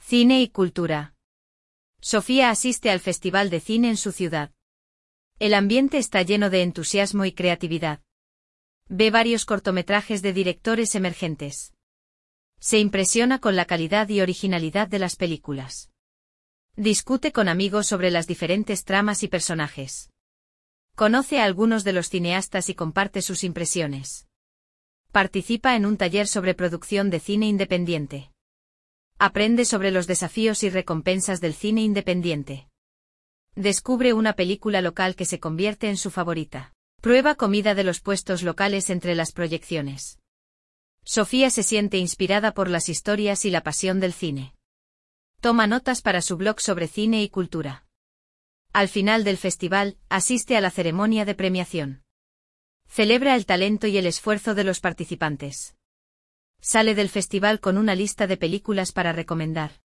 Cine y cultura. Sofía asiste al Festival de Cine en su ciudad. El ambiente está lleno de entusiasmo y creatividad. Ve varios cortometrajes de directores emergentes. Se impresiona con la calidad y originalidad de las películas. Discute con amigos sobre las diferentes tramas y personajes. Conoce a algunos de los cineastas y comparte sus impresiones. Participa en un taller sobre producción de cine independiente. Aprende sobre los desafíos y recompensas del cine independiente. Descubre una película local que se convierte en su favorita. Prueba comida de los puestos locales entre las proyecciones. Sofía se siente inspirada por las historias y la pasión del cine. Toma notas para su blog sobre cine y cultura. Al final del festival, asiste a la ceremonia de premiación. Celebra el talento y el esfuerzo de los participantes. Sale del festival con una lista de películas para recomendar.